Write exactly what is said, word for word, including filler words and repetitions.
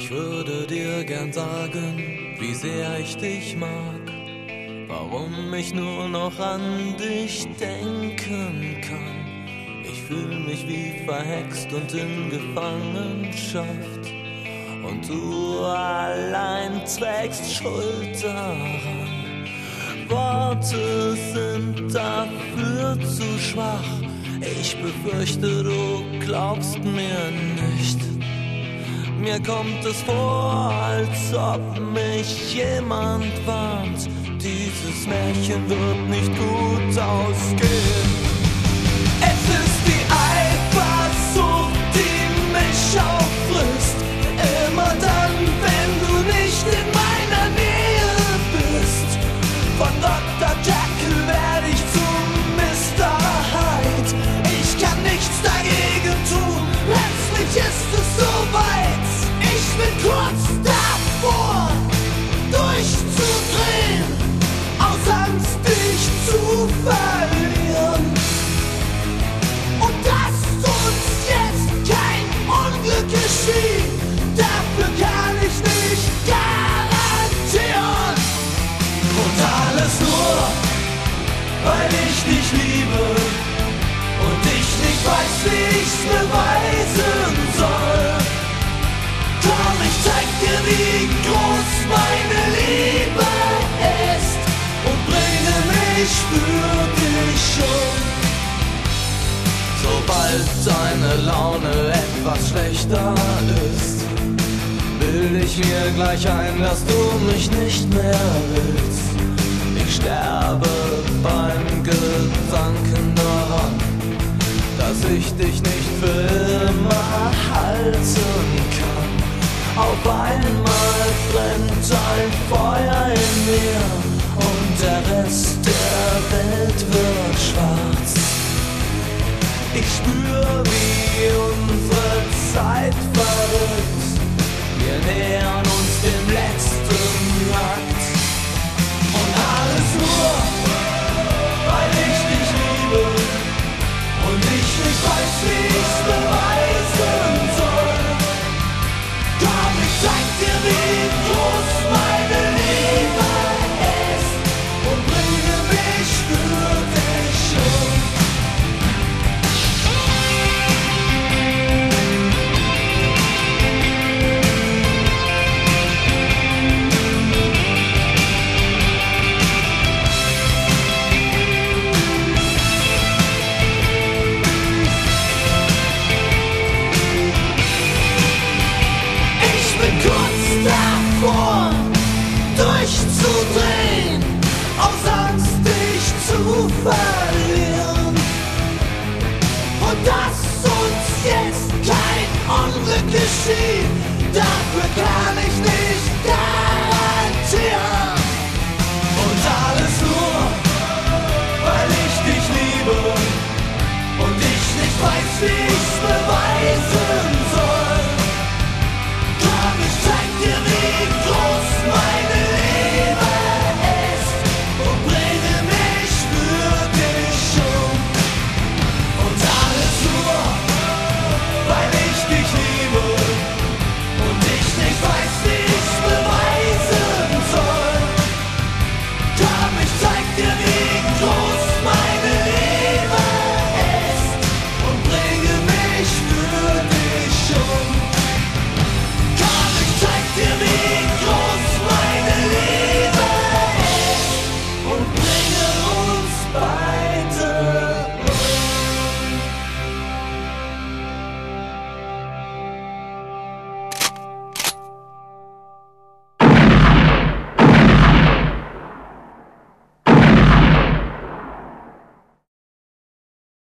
Ich würde dir gern sagen, wie sehr ich dich mag, warum ich nur noch an dich denken kann. Ich fühl mich wie verhext und in Gefangenschaft, und du allein trägst Schuld daran. Worte sind dafür zu schwach, ich befürchte, du glaubst mir nicht. Mir kommt es vor, als ob mich jemand warnt, dieses Märchen wird nicht gut ausgehen. Es ist die Eifersucht, die mich auffrisst, immer dann, wenn du nicht in meiner Nähe bist. Von Doktor Jekyll werde ich zum Mister Hyde. Ich kann nichts dagegen tun, letztlich ist es soweit. Ich bin kurz davor, durchzudrehen, aus Angst dich zu verlieren. Und dass uns jetzt kein Unglück geschieht, dafür kann ich nicht garantieren. Und alles nur, weil ich dich liebe und ich nicht weiß, wie ich's beweisen soll. Komm, ich zeig dir, wie groß meine Liebe ist und bringe mich für dich um. Sobald deine Laune etwas schlechter ist, bild ich mir gleich ein, dass du mich nicht mehr willst. Ich sterbe beim Gedanken daran, dass ich dich nicht für immer halten kann. Auf einmal brennt ein Feuer in mir und der Rest der Welt wird schwarz. Ich spür, wie unsere Zeit verrückt, wir nähern uns dem letzten Akt. Und alles nur, weil ich dich liebe und ich nicht weiß, wie ich's beweisen soll. Komm, ich zeig dir, wie groß meine Liebe ist und bringe mich für dich um. Davor, durchzudrehen, aus Angst dich zu verlieren. Und dass uns jetzt kein Unglück geschieht, dafür kann ich nicht garantieren. Und alles nur, weil ich dich liebe und ich nicht weiß, wie ich's beweisen soll. Komm, ich zeig dir, wie groß meine Liebe ist und bringe mich für dich um. Und alles nur, weil ich dich liebe und ich nicht weiß, wie ich's beweisen soll. Komm, ich zeig dir, wie